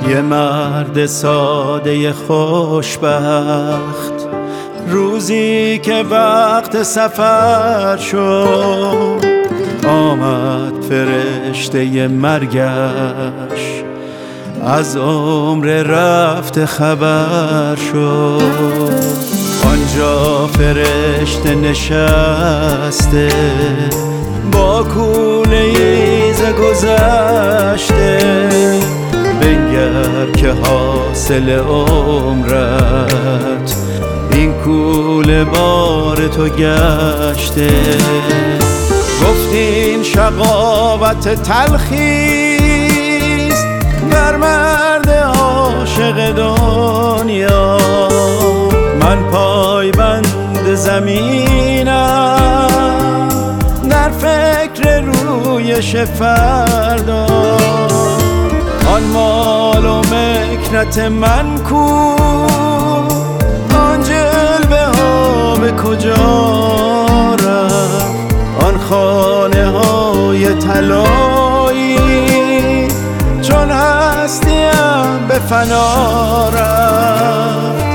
یه مرد ساده خوشبخت، روزی که وقت سفر شد آمد فرشته مرگش، از عمر رفته خبر شد. آنجا فرشته نشسته با کوله‌ای ز گذشته، بنگر که حاصل عمرت این کوله بار تو گشته. گفتین شقاوت تلخیست بر مرد عاشق دنیا، من پایبند زمینم در فکر رویش فردا. آن مال و مکنت من کو، آن جلوه ها به کجا رفت، آن خانه های طلایی چون هستیم به فنا رفت.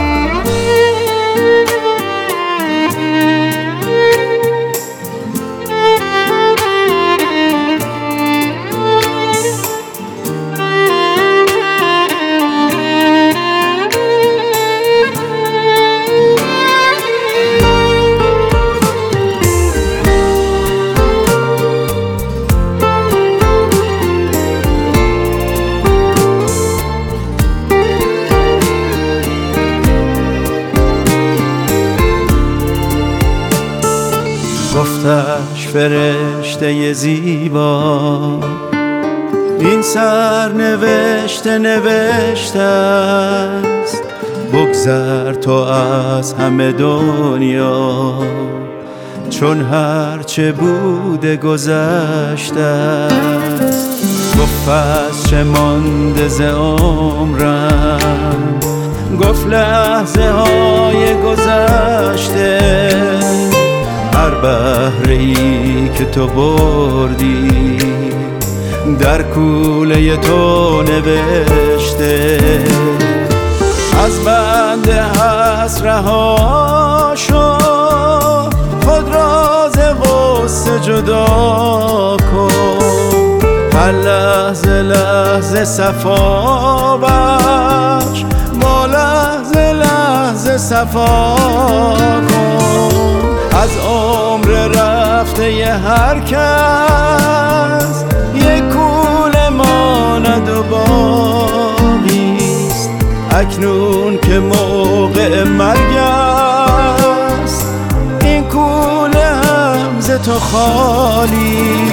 گفتش فرشته زیبا این سرنوشته نوشته است، بگذر تو از همه دنیا چون هرچه بوده گذشته است. گفت پس چه مانده ز عمرم، گفت لحظه های گذشته، هر بهره ای که تو بردی در کوله تو نوشته. از بند هست رها شو، خود را ز غصه جدا کن، هر لحظه لحظه صفا بخش، با لحظه لحظه صفا کن. از عمر رفته ی هر کس یک کوله ماند و باقیست، اکنون که موقع مرگ است این کوله هم ز تو خالی.